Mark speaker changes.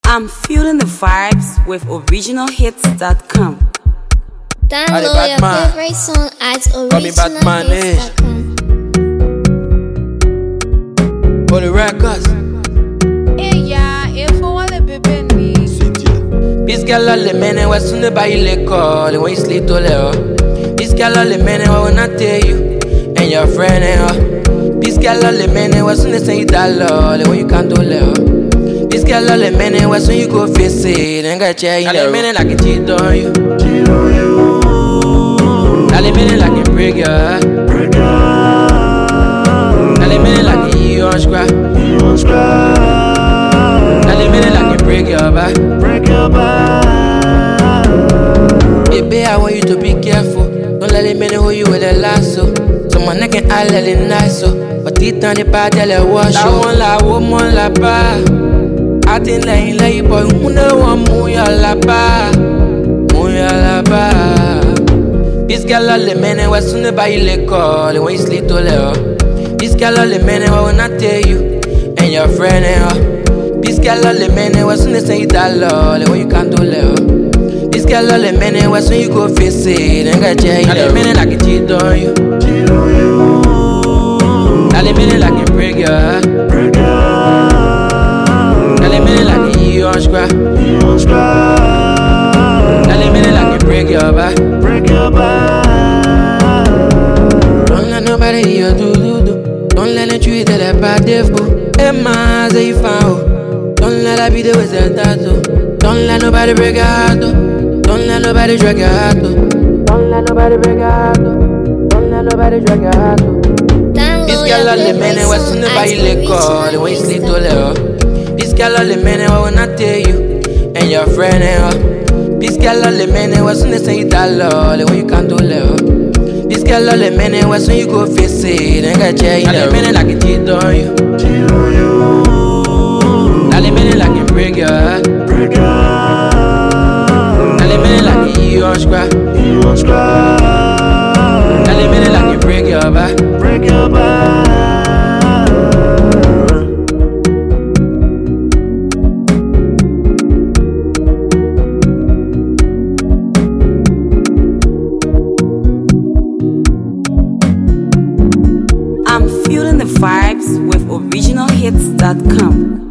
Speaker 1: I'm feeling the vibes with originalhits.com.
Speaker 2: Download your favorite song at originalhits.com.
Speaker 3: For the records. This girl all the men and what's on the body they call when you sleep to her. This girl all the men and what not tell you and your friend and her. This girl all the men and what's on the say that love when you can't do her. This girl all the men and what's when you go face it and got you in the men like a cheat on you. All the men like a break your heart. All the men like a you on scrap. All the men like a break your back. Baby, I want you to be careful. Don't let them hold you with a lasso. Someone that can all let it nice so. But it on the bad, they'll wash you. I want la woman la ba. I think like you boy, who know want muya la ba. Muya la ba. This girl all the men and what's on the body they call when you sleep to her. This girl all the men and what not tell you and your friend and her. This girl all the men and what's when they say that love when you can't do love. This girl all the men and what's when you go face it and got you in the men like a cheat on you. All the men like a break your heart. All the men like a you on scrap. All the men like a break your back. Don't let nobody hear do. Don't let them treat it like bad devil. Hey man, say you found. Don't let her be the way that do. Don't let nobody break your heart. Don't let nobody drag your heart. Don't let nobody break your heart. Don't let nobody drag your heart. This girl all the men and what's on the body they call when you sleep to her. This girl all the men and what will not tell you and your friend and her. This girl all the men and what's on the say that love when you can't do love. This girl all the men and what's when you go face it and got you in the men like a cheat on you. All the men like a break your heart. All the men like a you on scrap. All the men like a break your back.
Speaker 1: I'm feeling the vibes with originalhits.com.